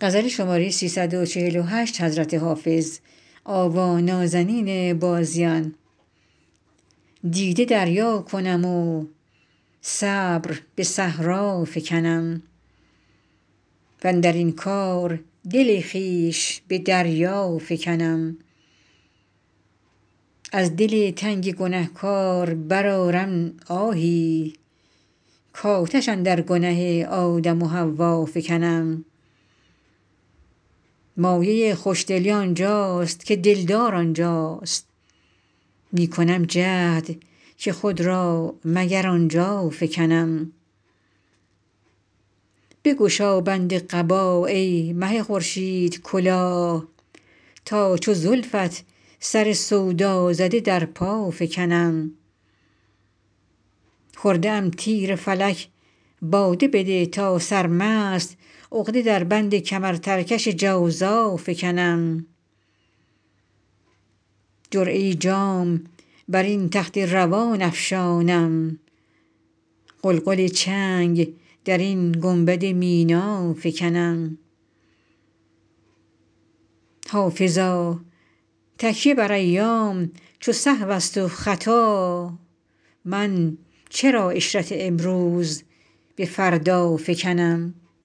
دیده دریا کنم و صبر به صحرا فکنم واندر این کار دل خویش به دریا فکنم از دل تنگ گنهکار برآرم آهی کآتش اندر گنه آدم و حوا فکنم مایه خوشدلی آن جاست که دلدار آن جاست می کنم جهد که خود را مگر آن جا فکنم بگشا بند قبا ای مه خورشید کلاه تا چو زلفت سر سودا زده در پا فکنم خورده ام تیر فلک باده بده تا سرمست عقده در بند کمرترکش جوزا فکنم جرعه جام بر این تخت روان افشانم غلغل چنگ در این گنبد مینا فکنم حافظا تکیه بر ایام چو سهوست و خطا من چرا عشرت امروز به فردا فکنم